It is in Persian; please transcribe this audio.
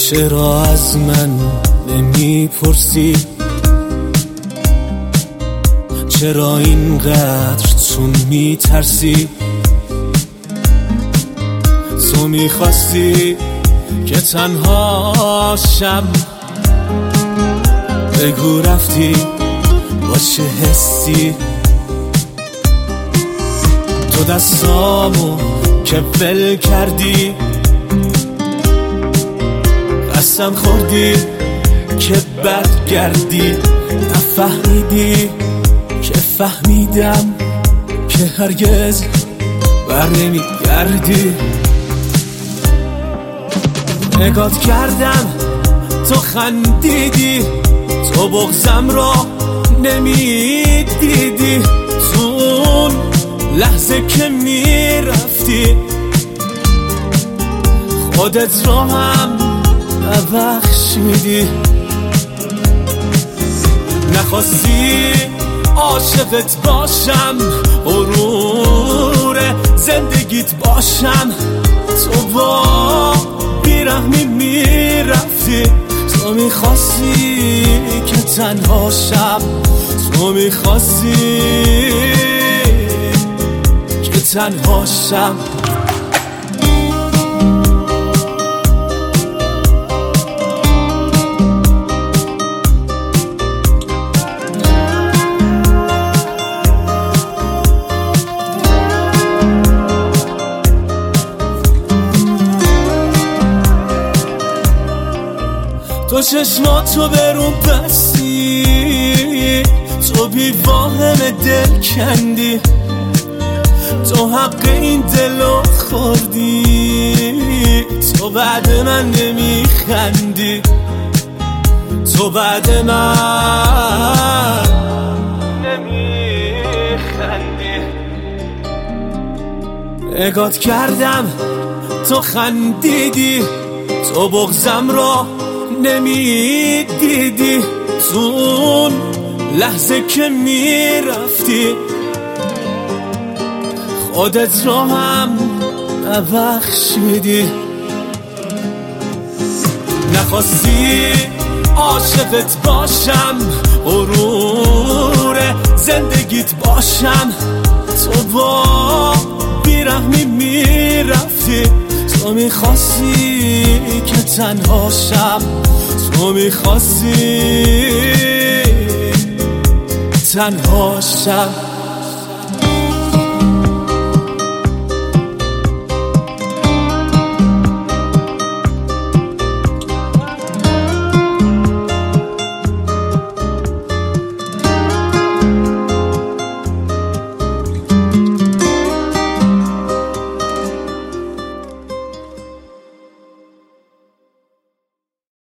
چرا از من نمیپرسی؟ چرا اینقدر تو میترسی؟ تو میخواستی که تنها شم، بگو رفتی با چه حسی؟ تو دستامو که ول کردی، قسم خوردی که برگردی. نفهمیدی که فهمیدم که هرگز بر نمیگردی. نگات کردم تو خندیدی، تو بغضم را نمیدیدی. تو اون لحظه که میرفتی خودت را هم نبخشیدی. نخواستی عاشقت باشم، غرور زندگیت باشم. تو با بیرحمی میرفتی، تو میخواستی که تنها شم، تو میخواستی که تنها شم. تو چشماتو برون بستی، تو بی واهم دل کندی. تو حق این دلو خوردی، تو بعد من نمیخندی. تو بعد من نمیخندی. نگات کردم تو خندیدی، تو بغضم را نمیدیدی. تو اون لحظه که میرفتی خودت را هم نبخشیدی. نخواستی عاشقت باشم، غرور زندگیت باشم. تو با بیرحمی میرفتی، تو میخواستی که تنها شم، تو میخواستی تنها شم.